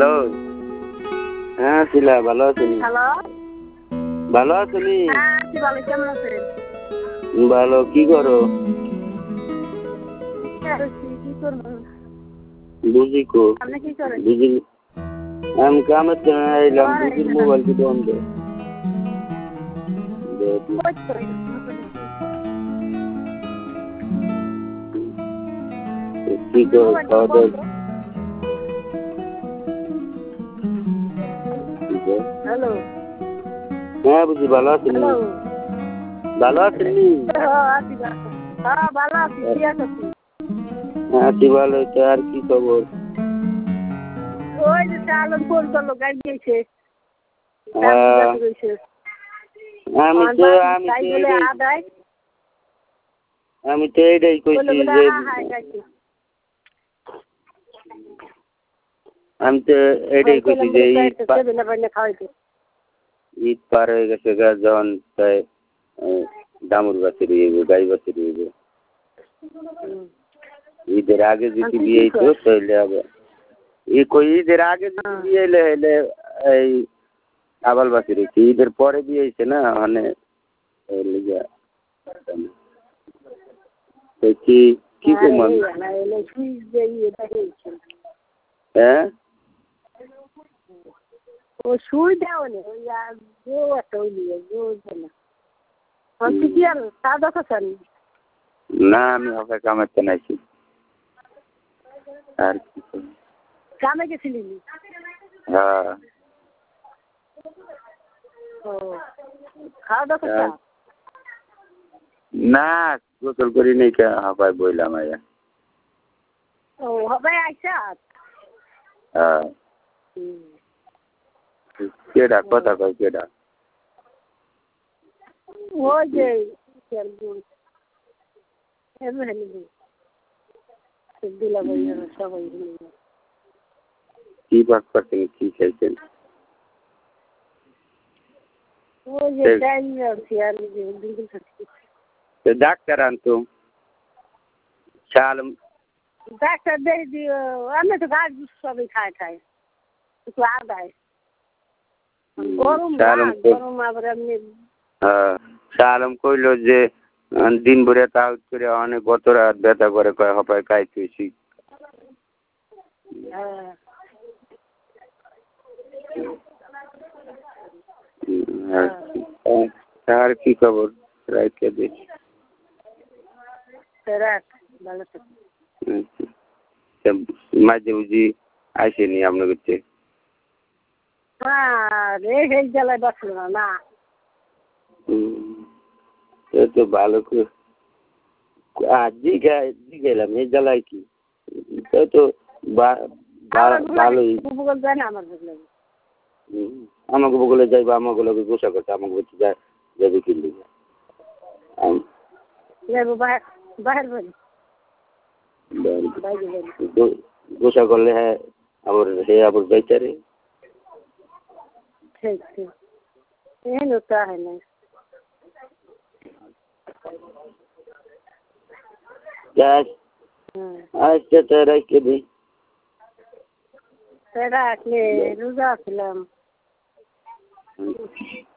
Hello. হ্যাঁ শিলা, ভালো আছেন? হ্যালো। ভালো আছেনি? হ্যাঁ কি বলে, কেমন আছেন? ভালো। কি করো? কি করবো? বুঝি কো। আপনি কি করেন? বুঝি আমি কামের জন্য এলাম। বুঝির মোবাইল কি বন্ধ। কি করো? খাওয়া দাওয়া? হ্যালো। হ্যাঁ বুঝি, ভালো আছেন? হ্যালো। ভালো আছেননি? হ্যাঁ ভালো আছি, কি আছো? আছি ভালো। আর কি খবর? ওই যে চালন ফোন করলো, গাড়ি দিয়েছে। আমি তো এইটাই কইছি যে আমি তো এটাই কইছি যে ঈদ পার হয়ে গেছে, যখন তাই দামুর বাসে রইব, গাই বাসে রইব। ঈদের আগে যদি বিয়ে হইতো তাহলে আবার ঈদের আগে যদি বিয়ে হলে এই আবাল বাসে রয়েছে। ঈদের পরে বিয়ে হয়েছে না, মানে কি কি কমান? হ্যাঁ ও সুই দেওয়া নেই, ওই একটা ওই না আমি কি আর তা দেখাচ্ছেন না। আমি হবে কামাতে নাইছি। আর কি কামে গেছিলি? হ্যাঁ। ও খাওয়া দাওয়া? না গোসল করি নাই, হাবাই বইলাম আয়া। ও হবে আইসা। হ্যাঁ। কেডা কথা কয়? কেডা? ওই যে সবাই কি বাক করছেন? কি চাইছেন? ওই যে ডাক্তার আনতো শাল। ডাক্তার দেখি দিও, আমি তো গাছ সবই খায় একটু আদায় গরম গরম আবার এমনি। হ্যাঁ শালম কইল যে দিন ভরে তাও করে অনেক গত রাত ব্যথা করে, কয় হপায় খাইতেছি। আর কি খবর? রাইতে দেখি মাঝে বুঝি আইসেনি আপনার কাছে? এই জ্বালায় বাঁচল না। তো ভালো করে গেলাম এই জ্বালায় কি তো ভালোই। আমাকে বগলে যাইবো, আমাকে লোকে গোসা করতে আমাকে বলতে যাবে কিনবি গোসা করলে। হ্যাঁ আবার হে আবার বেচারে होता है ना। আচ্ছা তো রেখে দিই। রাখলে রোজা ছিলাম।